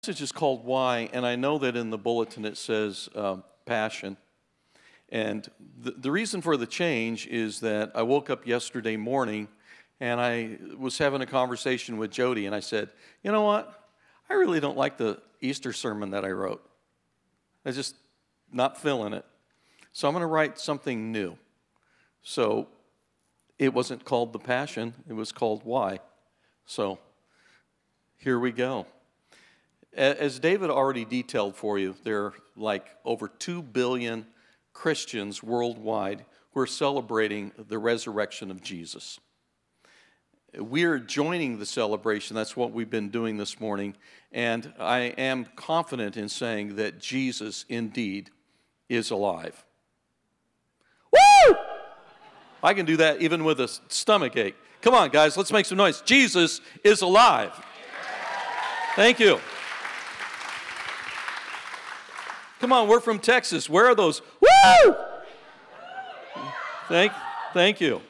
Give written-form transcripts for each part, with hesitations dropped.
Message is called Why, and I know that in the bulletin it says Passion. And the reason for the change is that I woke up yesterday morning and I was having a conversation with Jody, and I said, you know what? I really don't like the Easter sermon that I wrote. I'm just not feeling it. So I'm going to write something new. So it wasn't called The Passion, it was called Why. So here we go. As David already detailed for you, there are like over 2 billion Christians worldwide who are celebrating the resurrection of Jesus. We're joining the celebration. That's what we've been doing this morning. And I am confident in saying that Jesus indeed is alive. Woo! I can do that even with a stomach ache. Come on, guys, let's make some noise. Jesus is alive. Thank you. Come on, we're from Texas. Where are those? Woo! Thank you.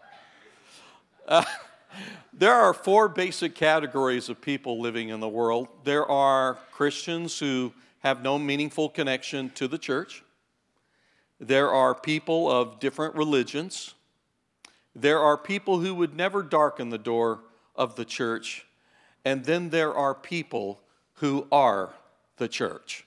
There are 4 basic categories of people living in the world. There are Christians who have no meaningful connection to the church. There are people of different religions. There are people who would never darken the door of the church. And then there are people who are the church.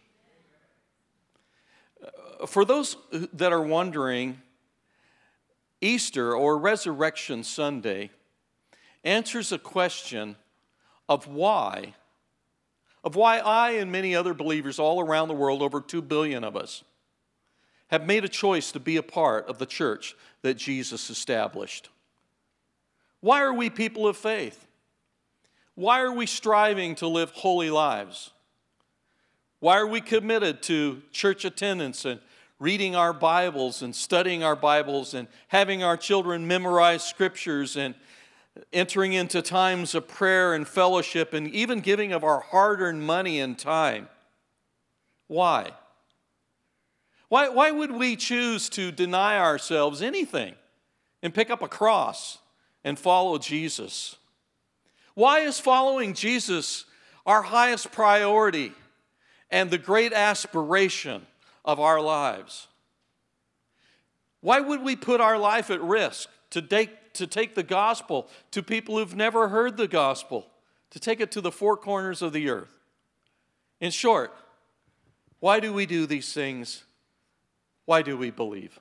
For those that are wondering, Easter or Resurrection Sunday answers a question of why I and many other believers all around the world, over 2 billion of us, have made a choice to be a part of the church that Jesus established. Why are we people of faith? Why are we striving to live holy lives? Why are we committed to church attendance and reading our Bibles and studying our Bibles and having our children memorize scriptures and entering into times of prayer and fellowship and even giving of our hard-earned money and time? Why? Why would we choose to deny ourselves anything and pick up a cross and follow Jesus? Why is following Jesus our highest priority and the great aspiration of our lives? Why would we put our life at risk to take the gospel to people who've never heard the gospel, to take it to the 4 corners of the earth? In short, why do we do these things? Why do we believe?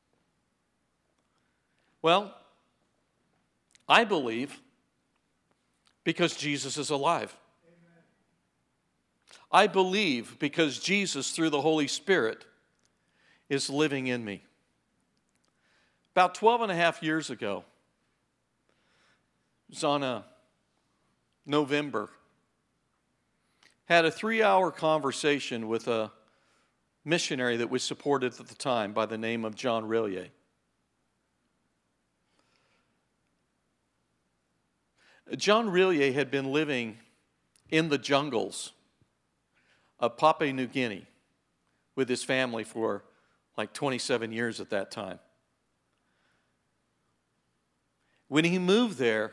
Well, I believe because Jesus is alive. I believe because Jesus, through the Holy Spirit, is living in me. About 12 and a half years ago, it was on a November, had a 3-hour conversation with a missionary that we supported at the time by the name of John Rillier. John Rillier had been living in the jungles of Papua New Guinea with his family for like 27 years at that time. When he moved there,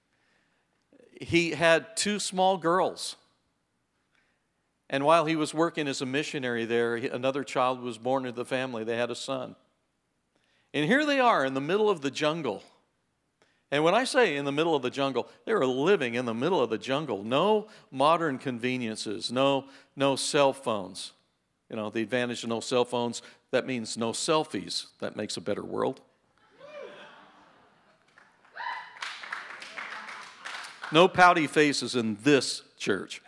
he had 2 small girls. And while he was working as a missionary there, another child was born into the family. They had a son. And here they are in the middle of the jungle. And when I say in the middle of the jungle, they were living in the middle of the jungle. No modern conveniences, no cell phones. You know, the advantage of no cell phones, that means no selfies. That makes a better world. No pouty faces in this church.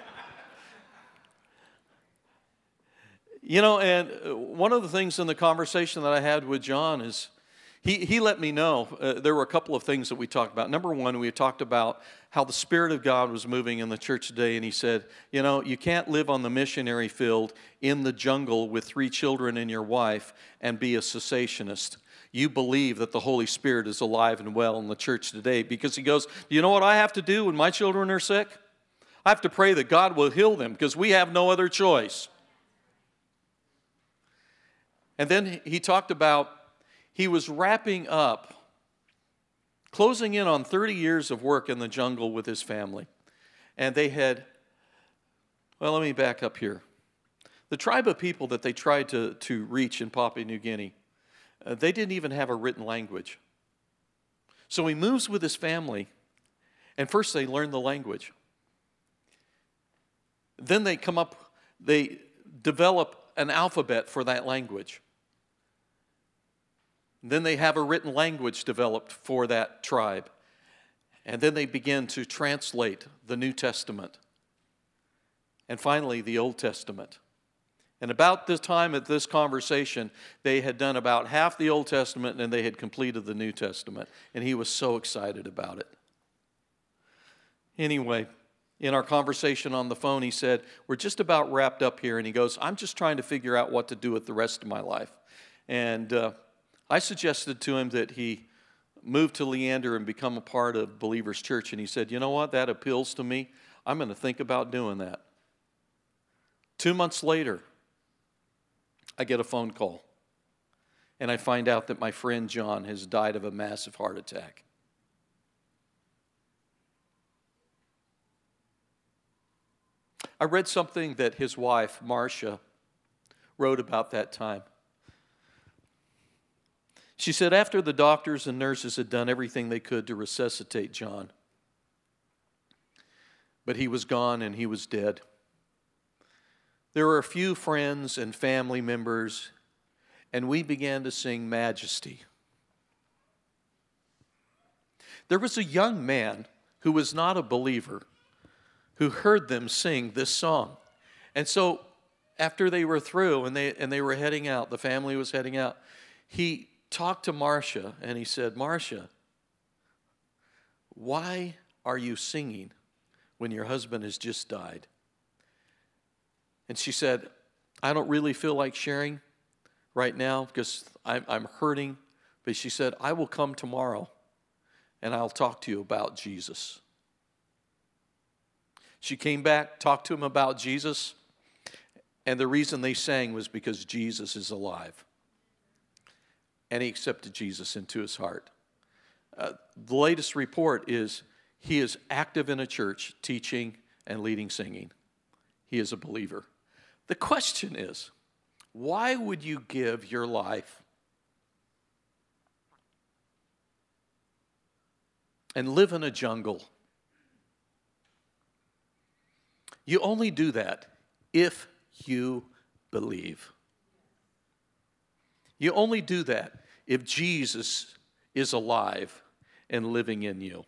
You know, and one of the things in the conversation that I had with John is he let me know there were a couple of things that we talked about. Number one, we talked about how the Spirit of God was moving in the church today, and he said, you know, you can't live on the missionary field in the jungle with 3 children and your wife and be a cessationist. You believe that the Holy Spirit is alive and well in the church today, because he goes, you know what I have to do when my children are sick? I have to pray that God will heal them because we have no other choice. And then he talked about he was wrapping up, closing in on 30 years of work in the jungle with his family. And they had Well, let me back up here. The tribe of people that they tried to reach in Papua New Guinea, they didn't even have a written language. So he moves with his family, and first they learn the language. Then they develop an alphabet for that language. Then they have a written language developed for that tribe. And then they begin to translate the New Testament. And finally, the Old Testament. And about this time at this conversation, they had done about half the Old Testament and they had completed the New Testament. And he was so excited about it. Anyway, in our conversation on the phone, he said, we're just about wrapped up here. And he goes, I'm just trying to figure out what to do with the rest of my life. And I suggested to him that he move to Leander and become a part of Believers Church. And he said, you know what, that appeals to me. I'm going to think about doing that. 2 months later, I get a phone call. And I find out that my friend John has died of a massive heart attack. I read something that his wife, Marcia, wrote about that time. She said, after the doctors and nurses had done everything they could to resuscitate John, but he was gone and he was dead. There were a few friends and family members, and we began to sing Majesty. There was a young man who was not a believer who heard them sing this song. And so after they were through and they were heading out, the family was heading out, he talked to Marcia and he said, Marcia, why are you singing when your husband has just died? And she said, I don't really feel like sharing right now because I'm hurting. But she said, I will come tomorrow and I'll talk to you about Jesus. She came back, talked to him about Jesus, and the reason they sang was because Jesus is alive. And he accepted Jesus into his heart. The latest report is he is active in a church, teaching and leading singing. He is a believer. The question is, why would you give your life and live in a jungle? You only do that if you believe. You only do that if Jesus is alive and living in you.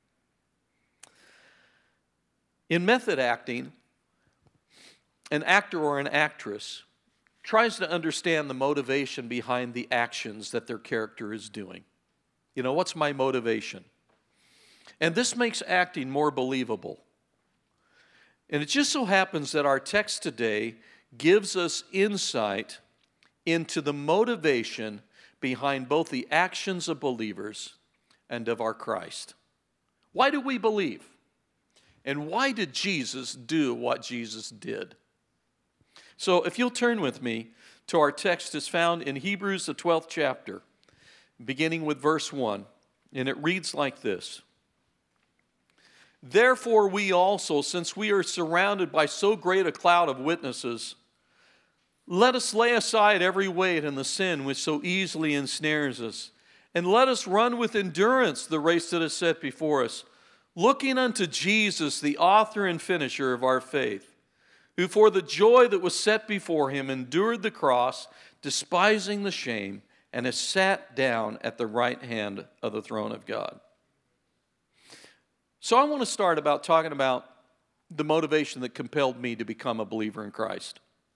In method acting, an actor or an actress tries to understand the motivation behind the actions that their character is doing. You know, what's my motivation? And this makes acting more believable. And it just so happens that our text today gives us insight into the motivation behind both the actions of believers and of our Christ. Why do we believe? And why did Jesus do what Jesus did? So if you'll turn with me to our text, is found in Hebrews, the 12th chapter, beginning with verse 1. And it reads like this. Therefore we also, since we are surrounded by so great a cloud of witnesses, let us lay aside every weight and the sin which so easily ensnares us, and let us run with endurance the race that is set before us, looking unto Jesus, the author and finisher of our faith, who for the joy that was set before him endured the cross, despising the shame, and has sat down at the right hand of the throne of God. So I want to start about talking about the motivation that compelled me to become a believer in Christ.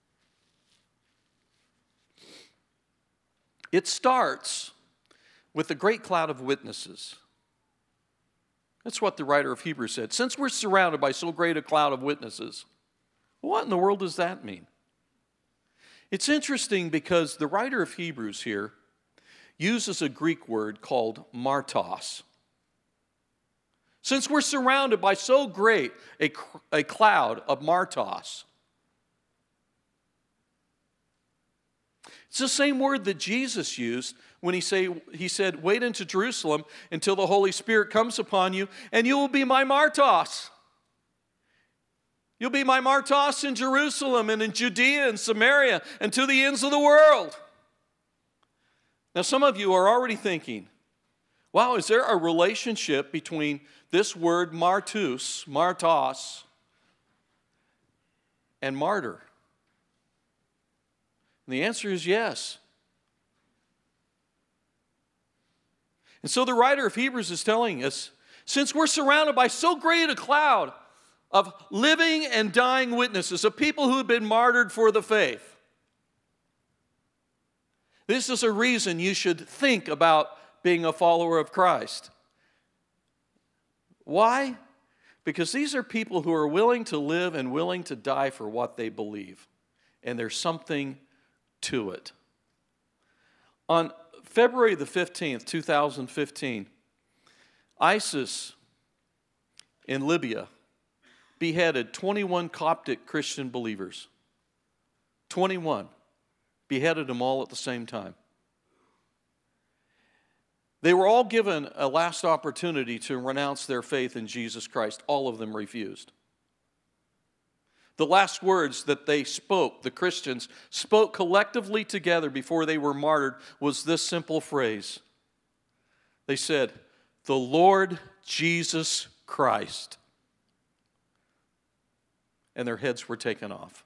It starts with a great cloud of witnesses. That's what the writer of Hebrews said. Since we're surrounded by so great a cloud of witnesses, what in the world does that mean? It's interesting because the writer of Hebrews here uses a Greek word called martos. Since we're surrounded by so great a cloud of martos. It's the same word that Jesus used when he said, wait into Jerusalem until the Holy Spirit comes upon you, and you will be my martos. You'll be my martyrs in Jerusalem and in Judea and Samaria and to the ends of the world. Now, some of you are already thinking, wow, is there a relationship between this word martus, and martyr? And the answer is yes. And so the writer of Hebrews is telling us, since we're surrounded by so great a cloud of living and dying witnesses, of people who have been martyred for the faith, this is a reason you should think about being a follower of Christ. Why? Because these are people who are willing to live and willing to die for what they believe. And there's something to it. On February the 15th, 2015, ISIS in Libya beheaded 21 Coptic Christian believers. 21. Beheaded them all at the same time. They were all given a last opportunity to renounce their faith in Jesus Christ. All of them refused. The last words that they spoke, the Christians spoke collectively together before they were martyred, was this simple phrase. They said, "The Lord Jesus Christ." And their heads were taken off.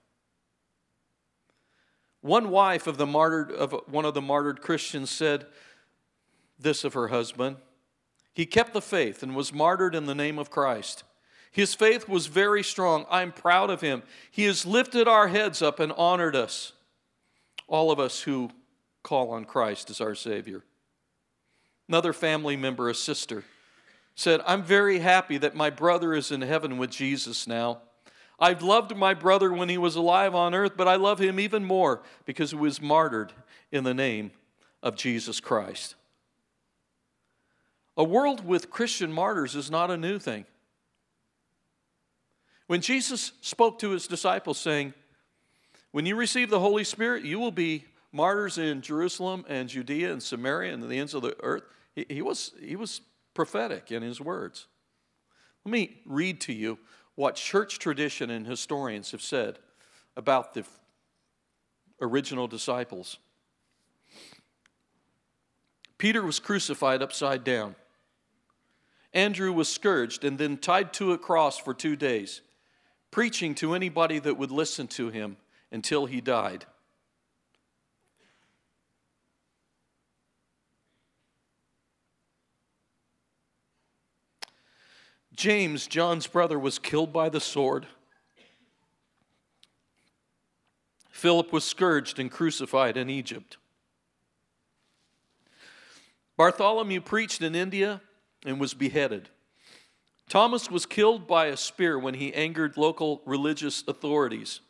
One wife of one of the martyred Christians said this of her husband: "He kept the faith and was martyred in the name of Christ. His faith was very strong. I'm proud of him. He has lifted our heads up and honored us, all of us who call on Christ as our Savior." Another family member, a sister, said, "I'm very happy that my brother is in heaven with Jesus now. I've loved my brother when he was alive on earth, but I love him even more because he was martyred in the name of Jesus Christ." A world with Christian martyrs is not a new thing. When Jesus spoke to his disciples saying, when you receive the Holy Spirit, you will be martyrs in Jerusalem and Judea and Samaria and the ends of the earth, he was prophetic in his words. Let me read to you what church tradition and historians have said about the original disciples. Peter was crucified upside down. Andrew was scourged and then tied to a cross for 2 days, preaching to anybody that would listen to him until he died. James, John's brother, was killed by the sword. Philip was scourged and crucified in Egypt. Bartholomew preached in India and was beheaded. Thomas was killed by a spear when he angered local religious authorities.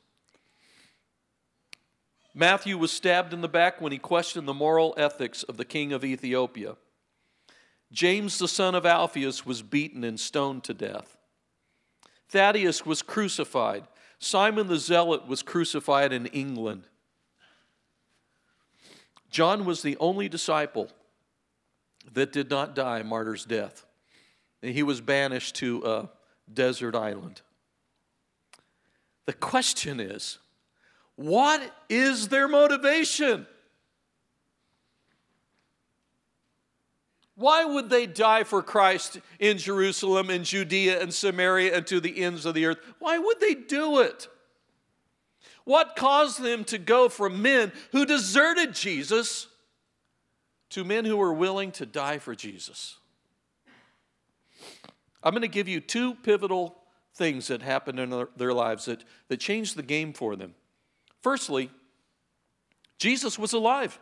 Matthew was stabbed in the back when he questioned the moral ethics of the king of Ethiopia. James, the son of Alphaeus, was beaten and stoned to death. Thaddeus was crucified. Simon the Zealot was crucified in England. John was the only disciple that did not die a martyr's death. He was banished to a desert island. The question is, what is their motivation? Why would they die for Christ in Jerusalem and Judea and Samaria and to the ends of the earth? Why would they do it? What caused them to go from men who deserted Jesus to men who were willing to die for Jesus? I'm going to give you 2 pivotal things that happened in their lives that changed the game for them. Firstly, Jesus was alive.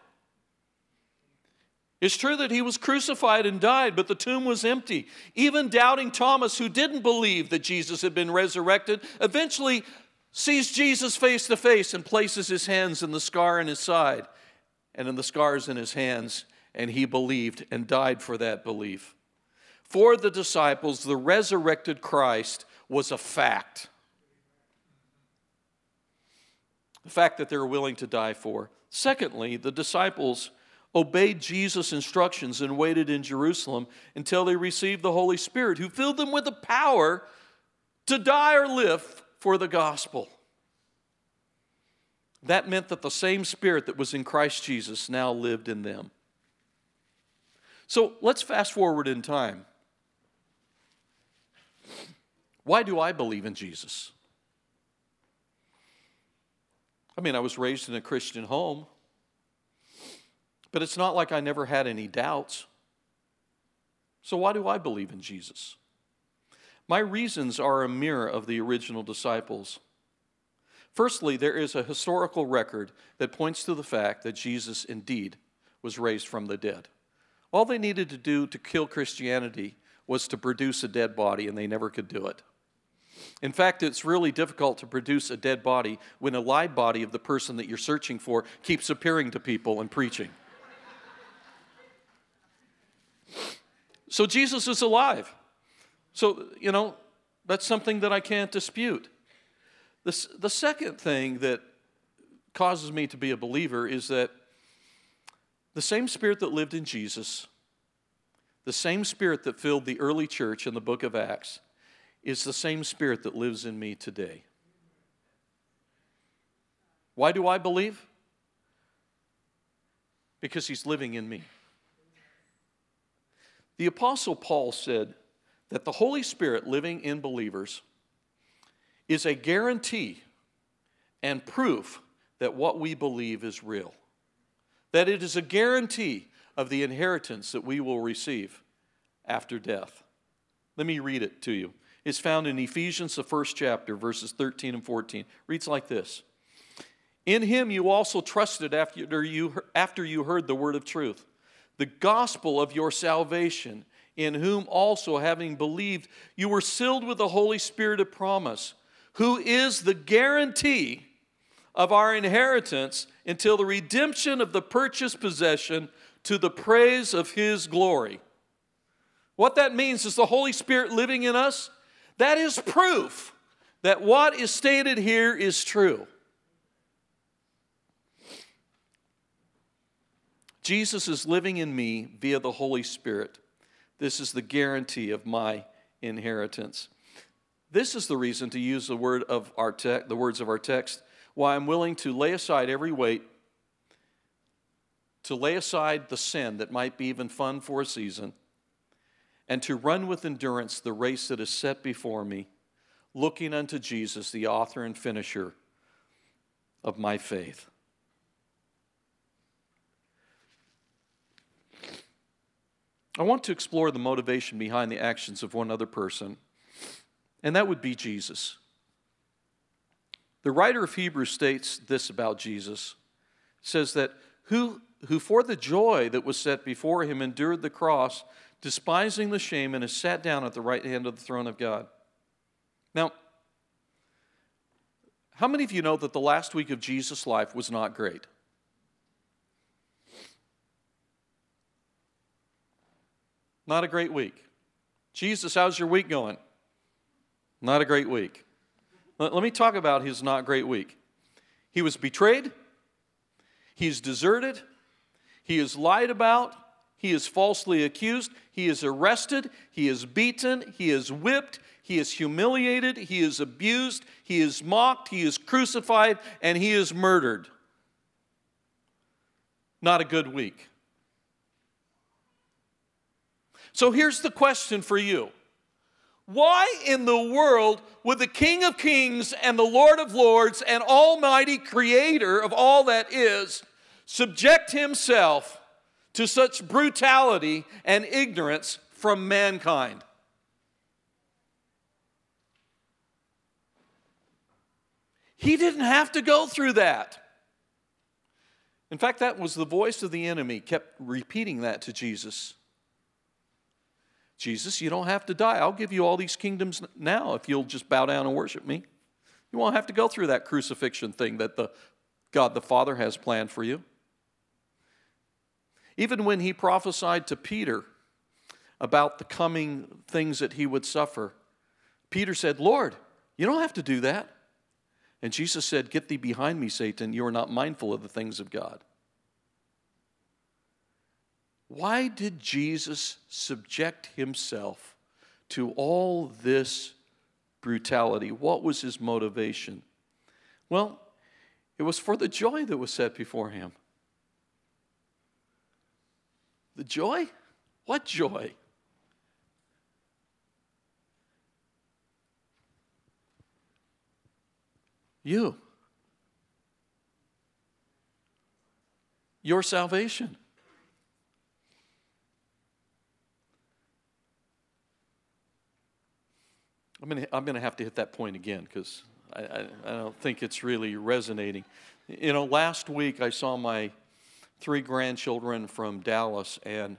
It's true that he was crucified and died, but the tomb was empty. Even doubting Thomas, who didn't believe that Jesus had been resurrected, eventually sees Jesus face to face and places his hands in the scar in his side and in the scars in his hands, and he believed and died for that belief. For the disciples, the resurrected Christ was a fact. The fact that they were willing to die for. Secondly, the disciples obeyed Jesus' instructions and waited in Jerusalem until they received the Holy Spirit, who filled them with the power to die or live for the gospel. That meant that the same Spirit that was in Christ Jesus now lived in them. So let's fast forward in time. Why do I believe in Jesus? I mean, I was raised in a Christian home, but it's not like I never had any doubts. So why do I believe in Jesus? My reasons are a mirror of the original disciples. Firstly, there is a historical record that points to the fact that Jesus indeed was raised from the dead. All they needed to do to kill Christianity was to produce a dead body, and they never could do it. In fact, it's really difficult to produce a dead body when a live body of the person that you're searching for keeps appearing to people and preaching. So Jesus is alive. So, that's something that I can't dispute. The second thing that causes me to be a believer is that the same Spirit that lived in Jesus, the same Spirit that filled the early church in the book of Acts, is the same Spirit that lives in me today. Why do I believe? Because He's living in me. The Apostle Paul said that the Holy Spirit living in believers is a guarantee and proof that what we believe is real. That it is a guarantee of the inheritance that we will receive after death. Let me read it to you. It's found in Ephesians, the 1st chapter, verses 13 and 14. Reads like this. In Him you also trusted after you heard the word of truth, the gospel of your salvation, in whom also, having believed, you were sealed with the Holy Spirit of promise, who is the guarantee of our inheritance until the redemption of the purchased possession to the praise of His glory. What that means is the Holy Spirit living in us. That is proof that what is stated here is true. Jesus is living in me via the Holy Spirit. This is the guarantee of my inheritance. This is the reason to use the words of our text, why I'm willing to lay aside every weight, to lay aside the sin that might be even fun for a season, and to run with endurance the race that is set before me, looking unto Jesus, the author and finisher of my faith. I want to explore the motivation behind the actions of one other person, and that would be Jesus. The writer of Hebrews states this about Jesus. It says that who for the joy that was set before him endured the cross, despising the shame, and has sat down at the right hand of the throne of God. Now, how many of you know that the last week of Jesus' life was not great? Not a great week. Jesus, how's your week going? Not a great week. Let me talk about his not great week. He was betrayed. He's deserted. He is lied about. He is falsely accused. He is arrested. He is beaten. He is whipped. He is humiliated. He is abused. He is mocked. He is crucified. And he is murdered. Not a good week. So here's the question for you. Why in the world would the King of Kings and the Lord of Lords and Almighty Creator of all that is subject himself to such brutality and ignorance from mankind? He didn't have to go through that. In fact, that was the voice of the enemy, kept repeating that to Jesus. Jesus, you don't have to die. I'll give you all these kingdoms now if you'll just bow down and worship me. You won't have to go through that crucifixion thing that God the Father has planned for you. Even when he prophesied to Peter about the coming things that he would suffer, Peter said, Lord, you don't have to do that. And Jesus said, get thee behind me, Satan. You are not mindful of the things of God. Why did Jesus subject himself to all this brutality. What was his motivation? Well, it was for the joy that was set before him. The joy? What joy? You. Your salvation. I'm going to have to hit that point again because I don't think it's really resonating. You know, last week I saw my 3 grandchildren from Dallas, and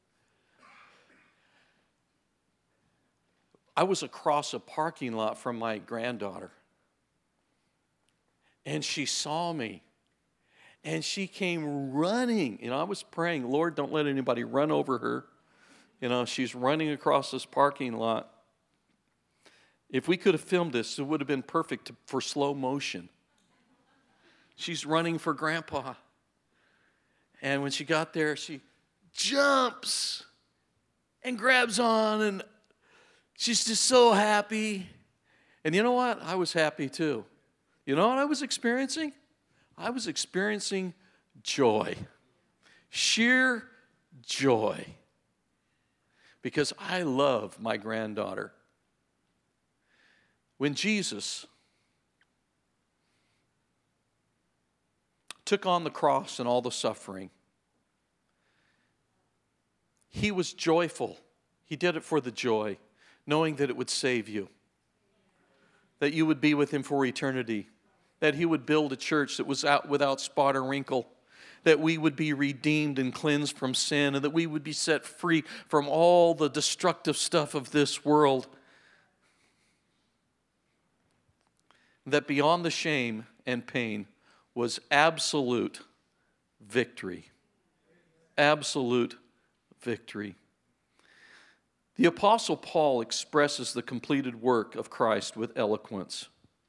I was across a parking lot from my granddaughter. And she saw me, and she came running. You know, I was praying, Lord, don't let anybody run over her. You know, she's running across this parking lot. If we could have filmed this, it would have been perfect for slow motion. She's running for Grandpa. And when she got there, she jumps and grabs on, and she's just so happy. And you know what? I was happy too. You know what I was experiencing? I was experiencing joy. Sheer joy. Because I love my granddaughter. When Jesus took on the cross and all the suffering, he was joyful. He did it for the joy, knowing that it would save you, that you would be with him for eternity, that he would build a church that was out without spot or wrinkle, that we would be redeemed and cleansed from sin, and that we would be set free from all the destructive stuff of this world. That beyond the shame and pain was absolute victory. Absolute victory. The Apostle Paul expresses the completed work of Christ with eloquence.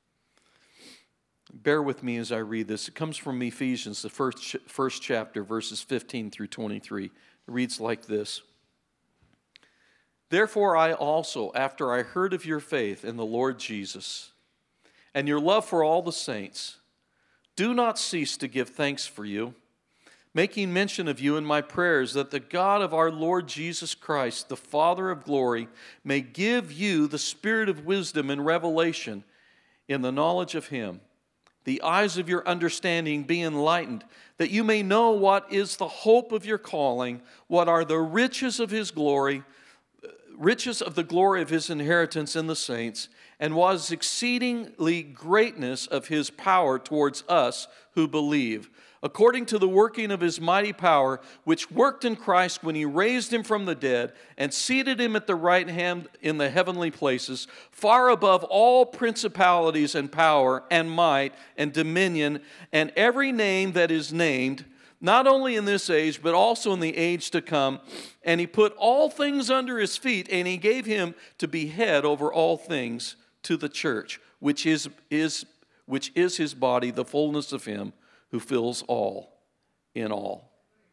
Bear with me as I read this. It comes from Ephesians, the first chapter, verses 15 through 23. It reads like this. Therefore I also, after I heard of your faith in the Lord Jesus, and your love for all the saints, do not cease to give thanks for you, making mention of you in my prayers, that the God of our Lord Jesus Christ, the Father of glory, may give you the spirit of wisdom and revelation in the knowledge of him, the eyes of your understanding be enlightened, that you may know what is the hope of your calling, what are the riches of his glory, riches of the glory of his inheritance in the saints, and what is exceedingly greatness of his power towards us who believe, according to the working of his mighty power, which worked in Christ when he raised him from the dead and seated him at the right hand in the heavenly places, far above all principalities and power and might and dominion and every name that is named, not only in this age, but also in the age to come. And he put all things under his feet, and he gave him to be head over all things to the church, which is his body, the fullness of him who fills all in all.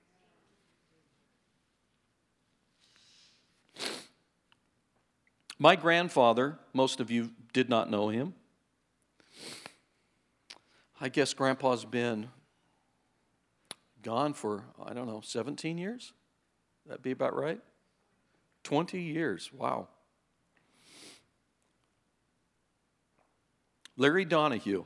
My grandfather, most of you did not know him. I guess Grandpa's been gone for, 17 years? That'd be about right? 20 years, wow. Larry Donahue.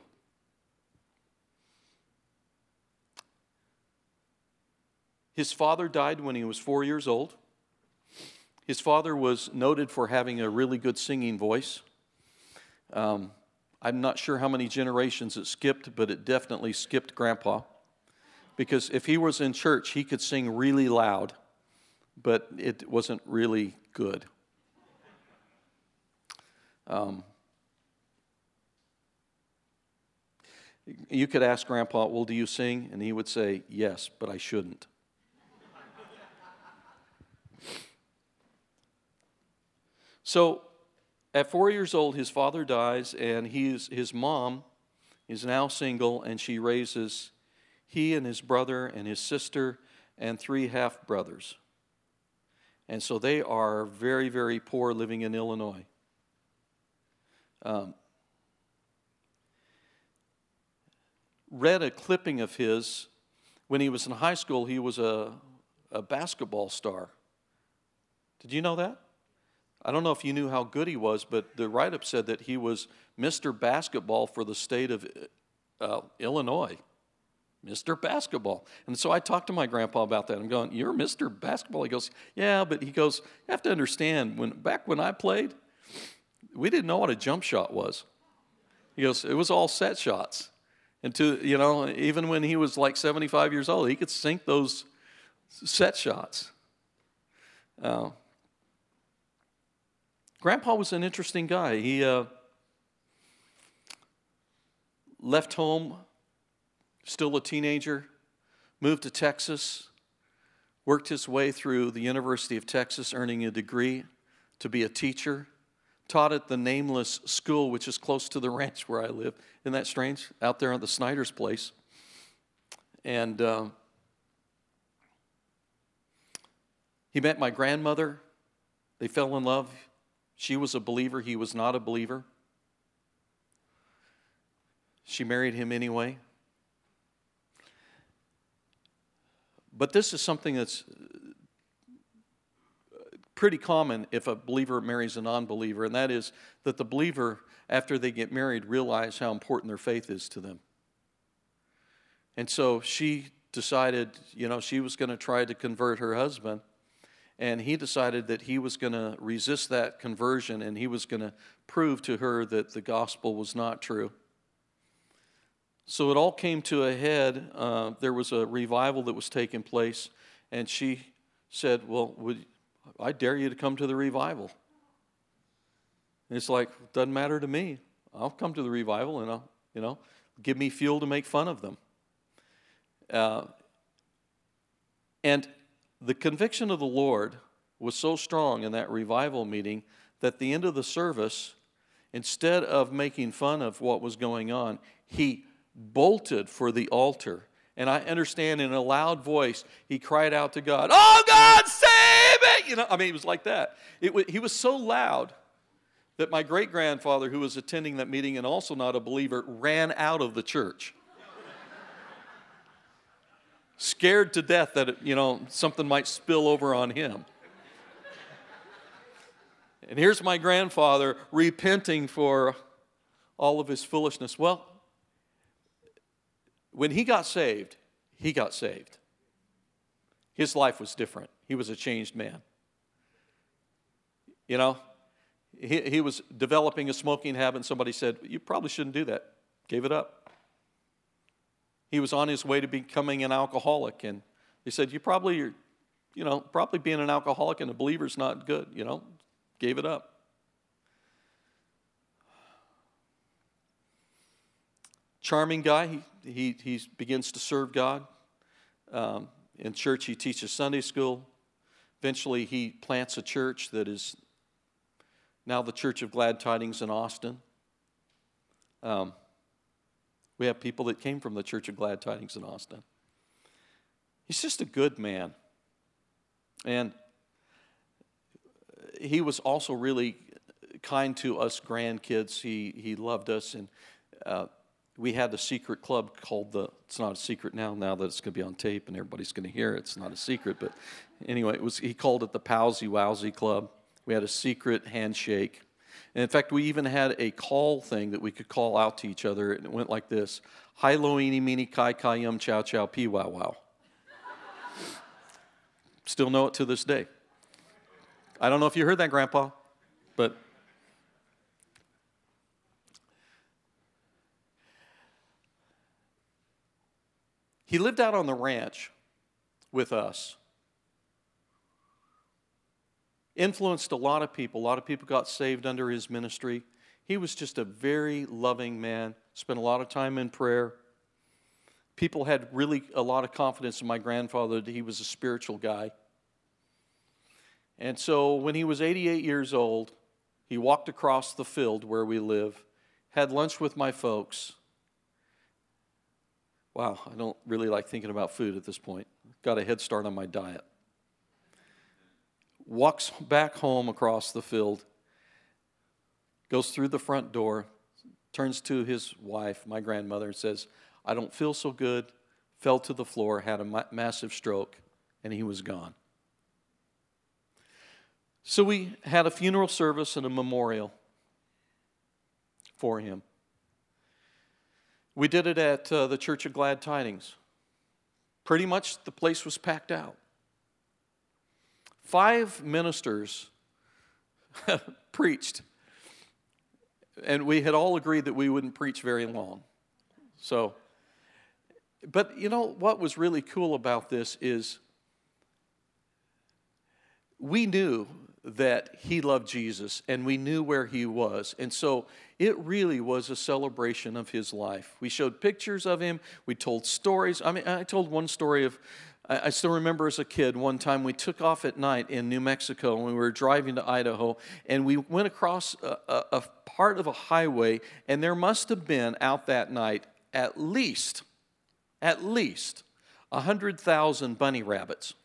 His father died when he was 4 years old. His father was noted for having a really good singing voice. I'm not sure how many generations it skipped, but it definitely skipped Grandpa. Because if he was in church, he could sing really loud, but it wasn't really good. You could ask Grandpa, well, do you sing? And he would say, yes, but I shouldn't. So, at 4 years old, his father dies, and his mom is now single, and she raises he and his brother and his sister and 3 half-brothers. And so they are very, very poor living in Illinois. read a clipping of his. When he was in high school, he was a basketball star. Did you know that? I don't know if you knew how good he was, but the write-up said that he was Mr. Basketball for the state of Illinois. Mr. Basketball. And so I talked to my grandpa about that. I'm going, "You're Mr. Basketball?" He goes, "Yeah," but he goes, "You have to understand, back when I played, we didn't know what a jump shot was." He goes, "It was all set shots." And even when he was like 75 years old, he could sink those set shots. Grandpa was an interesting guy. He left home, still a teenager, moved to Texas, worked his way through the University of Texas, earning a degree to be a teacher, taught at the Nameless School, which is close to the ranch where I live. Isn't that strange? Out there at the Snyder's place. And he met my grandmother. They fell in love. She was a believer. He was not a believer. She married him anyway. But this is something that's pretty common if a believer marries a non-believer, and that is that the believer, after they get married, realize how important their faith is to them. And so she decided, she was going to try to convert her husband, and he decided that he was going to resist that conversion, and he was going to prove to her that the gospel was not true. So it all came to a head. There was a revival that was taking place, and she said, "Well, I dare you to come to the revival." And it's like, doesn't matter to me. I'll come to the revival, and I'll, give me fuel to make fun of them. And the conviction of the Lord was so strong in that revival meeting that at the end of the service, instead of making fun of what was going on, he bolted for the altar. And I understand in a loud voice, he cried out to God, "Oh, God, save it!" It was like that. He was so loud that my great-grandfather, who was attending that meeting and also not a believer, ran out of the church. Scared to death that, something might spill over on him. And here's my grandfather repenting for all of his foolishness. Well, when he got saved, he got saved. His life was different. He was a changed man. He was developing a smoking habit, and somebody said, "You probably shouldn't do that." Gave it up. He was on his way to becoming an alcoholic, and they said, probably being an alcoholic and a believer is not good, Gave it up. Charming guy. He begins to serve God. In church, he teaches Sunday school. Eventually, he plants a church that is now the Church of Glad Tidings in Austin. We have people that came from the Church of Glad Tidings in Austin. He's just a good man. And he was also really kind to us grandkids. He loved us, and we had a secret club called it's not a secret now that it's going to be on tape and everybody's going to hear it. It's not a secret, but anyway, he called it the Powsy Wowsy Club. We had a secret handshake. And in fact, we even had a call thing that we could call out to each other, and it went like this: "Hi, lo, eeny, meeny, kai, kai, yum, chow, chow, pee, wow, wow." Still know it to this day. I don't know if you heard that, Grandpa, but he lived out on the ranch with us. Influenced a lot of people. A lot of people got saved under his ministry. He was just a very loving man. Spent a lot of time in prayer. People had really a lot of confidence in my grandfather that he was a spiritual guy. And so when he was 88 years old, he walked across the field where we live, had lunch with my folks. Wow, I don't really like thinking about food at this point. Got a head start on my diet. Walks back home across the field, goes through the front door, turns to his wife, my grandmother, and says, I don't feel so good, fell to the floor, had a massive stroke, and he was gone. So we had a funeral service and a memorial for him. We did it at the Church of Glad Tidings. Pretty much the place was packed out. 5 ministers preached. And we had all agreed that we wouldn't preach very long. But you know what was really cool about this is we knew that he loved Jesus, and we knew where he was. And so it really was a celebration of his life. We showed pictures of him. We told stories. I mean, I told one story of, I still remember as a kid, one time we took off at night in New Mexico, and we were driving to Idaho, and we went across a part of a highway, and there must have been out that night at least 100,000 bunny rabbits.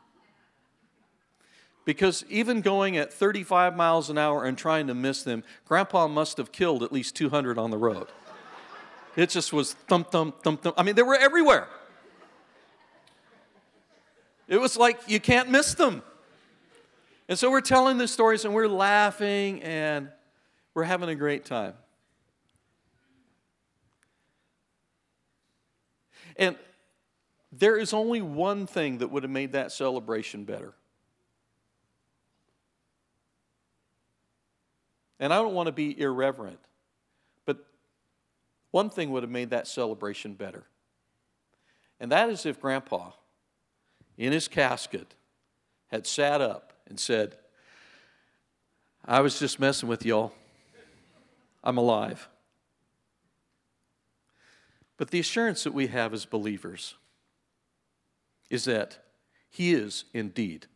Because even going at 35 miles an hour and trying to miss them, Grandpa must have killed at least 200 on the road. It just was thump, thump, thump, thump. I mean, they were everywhere. It was like you can't miss them. And so we're telling the stories and we're laughing and we're having a great time. And there is only one thing that would have made that celebration better. And I don't want to be irreverent, but one thing would have made that celebration better. And that is if Grandpa, in his casket, had sat up and said, I was just messing with y'all. I'm alive. But the assurance that we have as believers is that he is indeed